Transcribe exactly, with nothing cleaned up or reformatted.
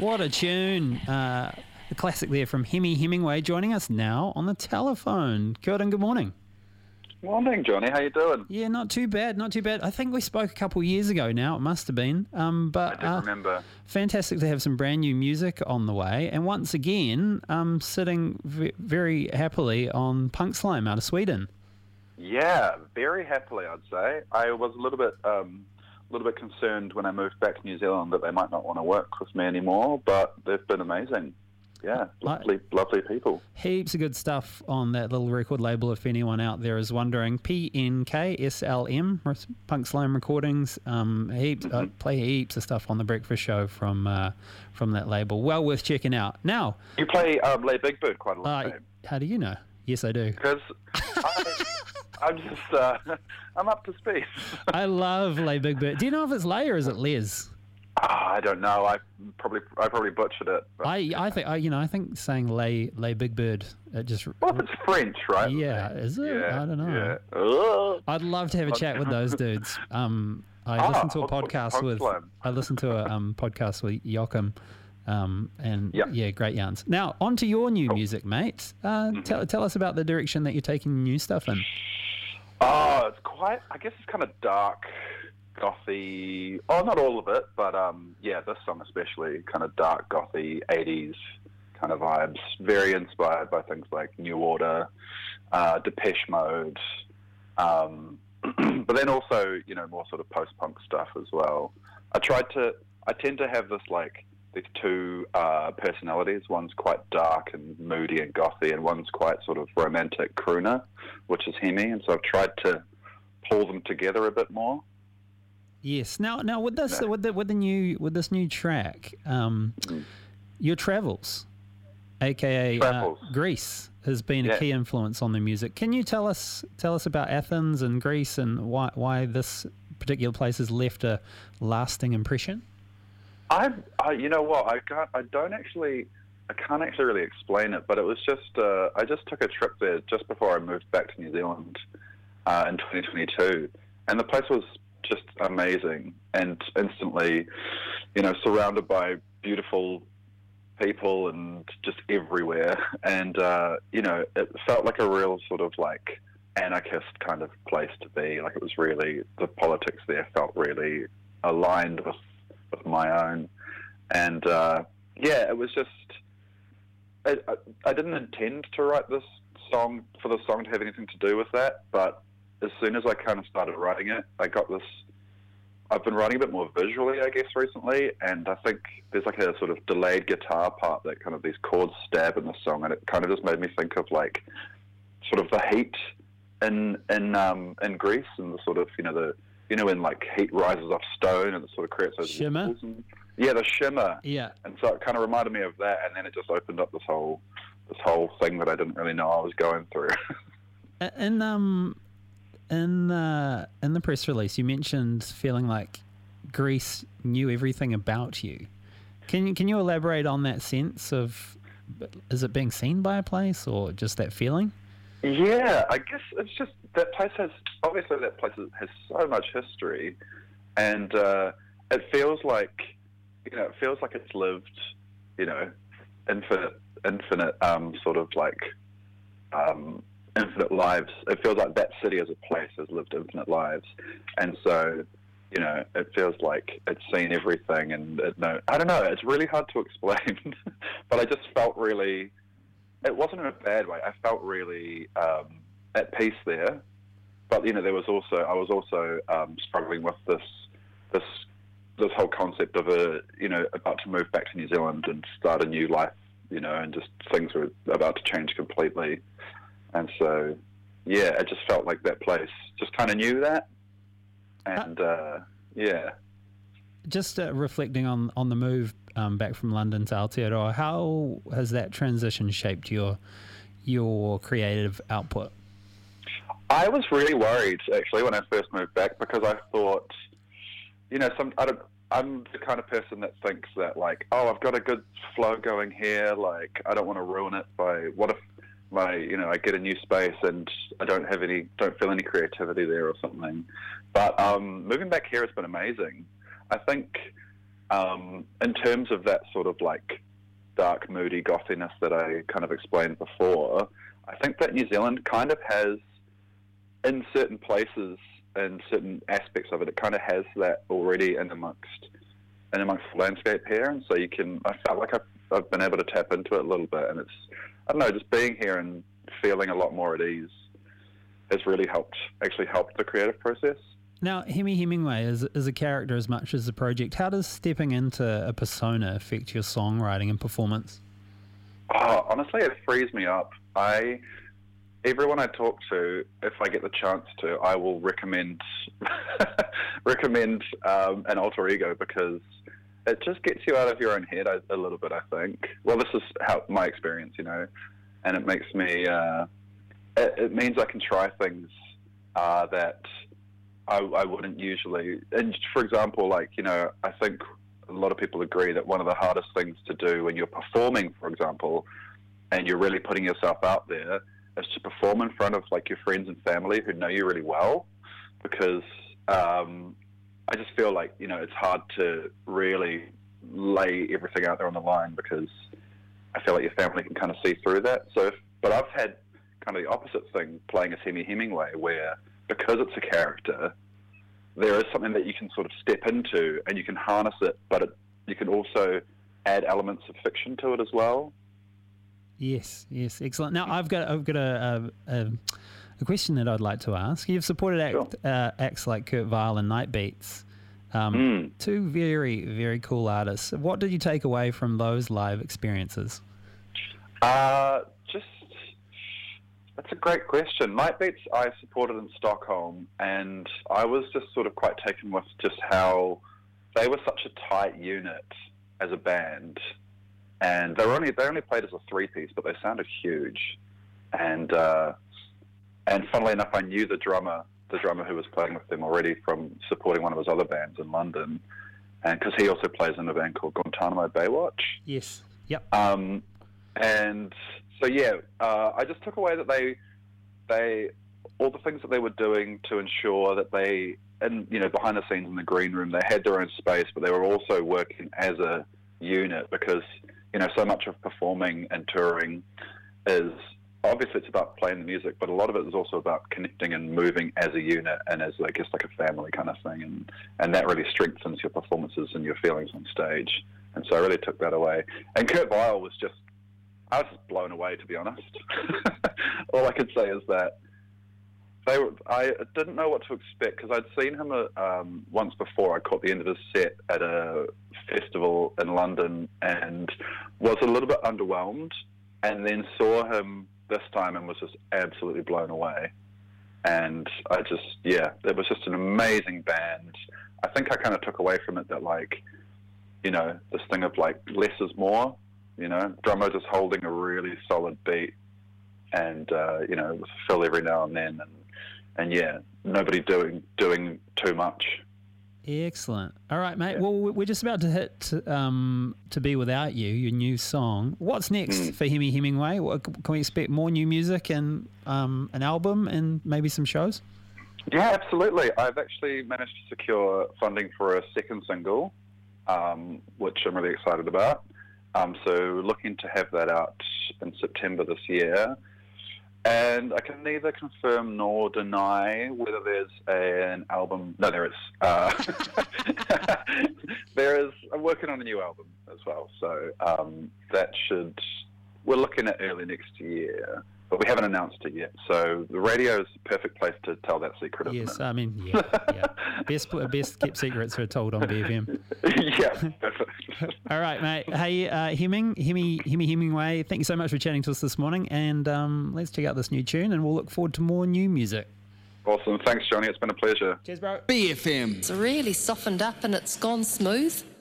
What a tune. Uh, the classic there from Hemi Hemingway joining us now on the telephone. Kia ora and good morning. Morning, Johnny. How you doing? Yeah, not too bad, not too bad. I think we spoke a couple of years ago now, it must have been. Um, but I did uh, remember. Fantastic to have some brand new music on the way. And once again, um, sitting v- very happily on Punk Slime out of Sweden. Yeah, very happily, I'd say. I was a little bit, um, a little bit concerned when I moved back to New Zealand that they might not want to work with me anymore, but they've been amazing. Yeah, lovely, I, lovely people. Heaps of good stuff on that little record label if anyone out there is wondering. P N K S L M, Punk Slime Recordings. Um, heaps, mm-hmm. uh, play heaps of stuff on The Breakfast Show from uh, from that label. Well worth checking out. Now, you play um, Lay Big Bird quite a lot. Uh, how do you know? Yes, I do. Because I'm just, uh, I'm up to speed. I love Lay Big Bird. Do you know if it's Lay or is it Les? Oh, I don't know. I probably I probably butchered it. But. I I think I, you know I think saying lay lay big bird it just well it's French, right? Yeah, is it? Yeah, I don't know. Yeah. I'd love to have a chat with those dudes. Um, I ah, listened to a podcast with Slime. I listened to a um podcast with Joachim, um, and yep. yeah, great yarns. Now on to your new cool. music, mate. Uh, mm-hmm. Tell tell us about the direction that you're taking new stuff in. Oh, it's quite. I guess it's kind of dark. Gothy, oh, not all of it, but um, yeah, this song especially, kind of dark, gothy, eighties kind of vibes. Very inspired by things like New Order, uh, Depeche Mode, um, but then also, you know, more sort of post-punk stuff as well. I tried to, I tend to have this like, these two uh, personalities. One's quite dark and moody and gothy, and one's quite sort of romantic crooner, which is Hemi, and so I've tried to pull them together a bit more. Yes. Now, now with this, no. with the with the new with this new track, um, mm. your travels, aka travels. Uh, Greece, has been yeah. a key influence on the music. Can you tell us tell us about Athens and Greece and why why this particular place has left a lasting impression? I, I you know what, I can't, I don't actually, I can't actually really explain it, but it was just, uh, I just took a trip there just before I moved back to New Zealand uh, in twenty twenty-two, and the place was just amazing and instantly, you know, surrounded by beautiful people and just everywhere. And, uh, you know, it felt like a real sort of like anarchist kind of place to be. Like it was really, the politics there felt really aligned with, with my own. And, uh, yeah, it was just, I, I, I didn't intend to write this song for the song to have anything to do with that, but as soon as I kind of started writing it, I got this, I've been writing a bit more visually, I guess, recently, and I think there's like a sort of delayed guitar part that kind of these chords stab in the song, and it kind of just made me think of like sort of the heat in in um, in Greece, and the sort of, you know, the, you know, when like heat rises off stone and it sort of creates those shimmer. And, yeah, the shimmer. Yeah. And so it kind of reminded me of that, and then it just opened up this whole this whole thing that I didn't really know I was going through. and um. In uh, in the press release, you mentioned feeling like Greece knew everything about you. Can you can you elaborate on that sense of, is it being seen by a place or just that feeling? Yeah, I guess it's just that place has, obviously that place has so much history, and uh, it feels like, you know, it feels like it's lived, you know, infinite, infinite um, sort of like. Um, infinite lives. It feels like that city as a place has lived infinite lives, and so, you know, it feels like it's seen everything. And it, no, I don't know. It's really hard to explain, but I just felt really. It wasn't in a bad way. I felt really um, at peace there, but you know, there was also I was also um, struggling with this this this whole concept of a you know about to move back to New Zealand and start a new life, you know, and just things were about to change completely. And so, yeah, it just felt like that place just kind of knew that. And, uh, yeah. Just uh, reflecting on, on the move um, back from London to Aotearoa, how has that transition shaped your your creative output? I was really worried, actually, when I first moved back, because I thought, you know, some I don't, I'm the kind of person that thinks that, like, oh, I've got a good flow going here, like, I don't want to ruin it by, what if, My, you know, I get a new space and I don't have any, don't feel any creativity there or something. But um, moving back here has been amazing. I think um, in terms of that sort of like dark, moody gothiness that I kind of explained before, I think that New Zealand kind of has, in certain places and certain aspects of it, it kind of has that already in amongst in amongst the landscape here, and so you can. I felt like I've, I've been able to tap into it a little bit, and it's I don't know, just being here and feeling a lot more at ease has really helped. Actually, helped the creative process. Now, Hemi Hemingway is is a character as much as a project. How does stepping into a persona affect your songwriting and performance? Oh, honestly, it frees me up. I. Everyone I talk to, if I get the chance to, I will recommend recommend um, an alter ego, because it just gets you out of your own head a, a little bit, I think. Well, this is how my experience, you know, and it makes me, uh, it, it means I can try things uh, that I, I wouldn't usually. And for example, like, you know, I think a lot of people agree that one of the hardest things to do when you're performing, for example, and you're really putting yourself out there, is to perform in front of like your friends and family who know you really well, because um, I just feel like, you know, it's hard to really lay everything out there on the line, because I feel like your family can kind of see through that. So, if, but I've had kind of the opposite thing playing as Hemi Hemingway, where because it's a character, there is something that you can sort of step into and you can harness it, but it, you can also add elements of fiction to it as well. Yes, yes, excellent. Now, I've got I've got a a, a question that I'd like to ask. You've supported act, Sure. uh, acts like Kurt Vile and Nightbeats, um, Mm. two very, very cool artists. What did you take away from those live experiences? Uh, just, that's a great question. Nightbeats I supported in Stockholm, and I was just sort of quite taken with just how they were such a tight unit as a band. And they were only they only played as a three-piece, but they sounded huge. And uh, and funnily enough, I knew the drummer, the drummer who was playing with them already from supporting one of his other bands in London, and because he also plays in a band called Guantanamo Baywatch. Yes. Yep. Um, and so yeah, uh, I just took away that they they all the things that they were doing to ensure that they, and you know, behind the scenes in the green room, they had their own space, but they were also working as a unit, because you know, so much of performing and touring is, obviously it's about playing the music, but a lot of it is also about connecting and moving as a unit and as, I guess, like a family kind of thing. And, and that really strengthens your performances and your feelings on stage. And so I really took that away. And Kurt Vile was just, I was just blown away, to be honest. All I could say is that they were, I didn't know what to expect, because I'd seen him uh, um, once before. I caught the end of his set at a festival in London and was a little bit underwhelmed, and then saw him this time and was just absolutely blown away. And I just, yeah, it was just an amazing band. I think I kind of took away from it that, like, you know, this thing of like less is more, you know, drummer just holding a really solid beat, and, uh, you know, with a fill every now and then, and And yeah, nobody doing doing too much. Excellent. All right, mate. Yeah. Well, we're just about to hit um, To Be Without You, your new song. What's next Mm. for Hemi Hemingway? What, can we expect more new music and um, an album and maybe some shows? Yeah, absolutely. I've actually managed to secure funding for a second single, um, which I'm really excited about. Um, so looking to have that out in September this year. And I can neither confirm nor deny whether there's an album. No, there is. Uh, there is. I'm working on a new album as well. So um, that should. We're looking at early next year, but we haven't announced it yet. So the radio is the perfect place to tell that secret. Isn't Yes, it? I mean, yeah, yeah. Best best kept secrets are told on B F M. Yeah, perfect. All right, mate. Hey, uh, Heming, Hemi, Hemi Hemingway, thank you so much for chatting to us this morning, and um, let's check out this new tune, and we'll look forward to more new music. Awesome. Thanks, Johnny. It's been a pleasure. Cheers, bro. B F M. It's really softened up and it's gone smooth.